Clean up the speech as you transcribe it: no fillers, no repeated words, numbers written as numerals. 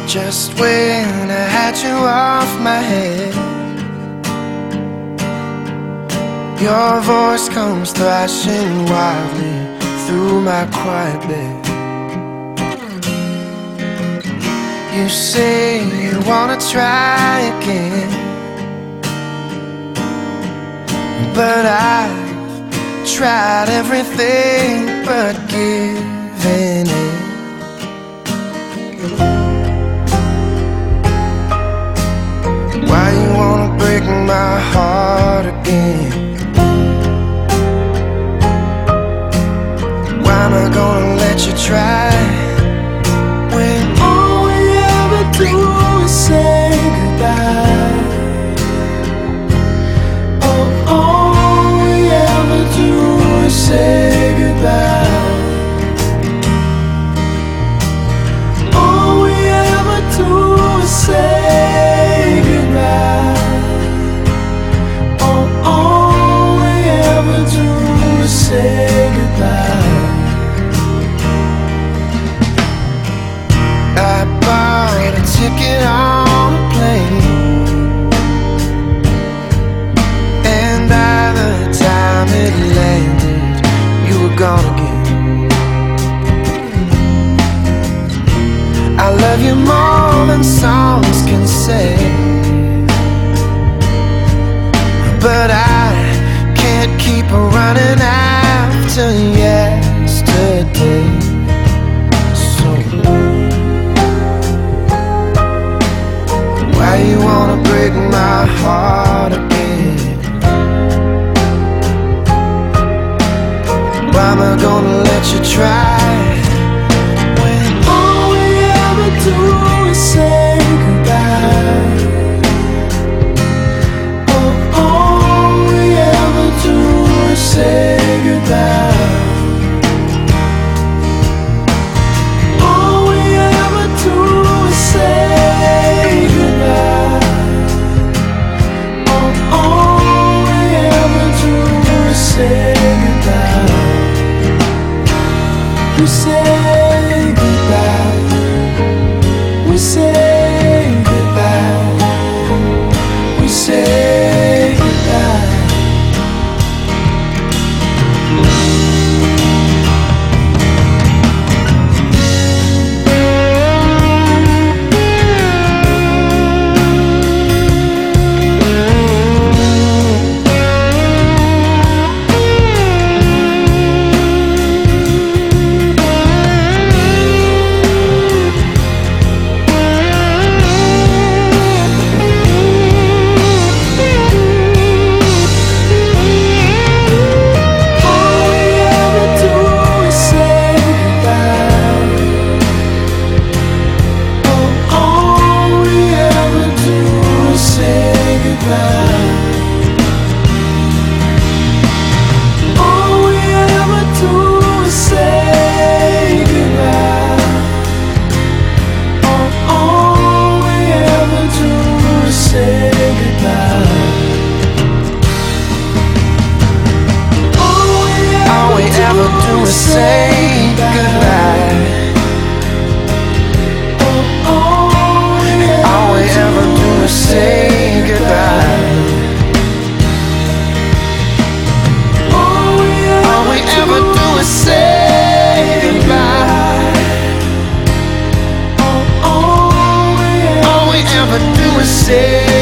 Just when I had you off my head, your voice comes thrashing wildly through my quiet bed. You say you wanna try again, but I've tried everything but giving in. Why you wanna break my heart again? Why am I gonna let you try when all we ever do is say goodbye? Oh, all we ever do is say goodbye. All we ever do is say say goodbye. I bought a ticket on a plane, and by the time it landed, you were gone again. I love you more than songs can say, but I can't keep running after yesterday. So why you wanna break my heart again? Why am I gonna let you try when all we ever do is say goodbye? Say goodbye. All we ever do is say goodbye. Oh, all we ever do is say goodbye. We say goodbye. We say goodbye. We say goodbye. Say goodbye. All we ever do is say goodbye. All we ever do is say goodbye. All we ever do is say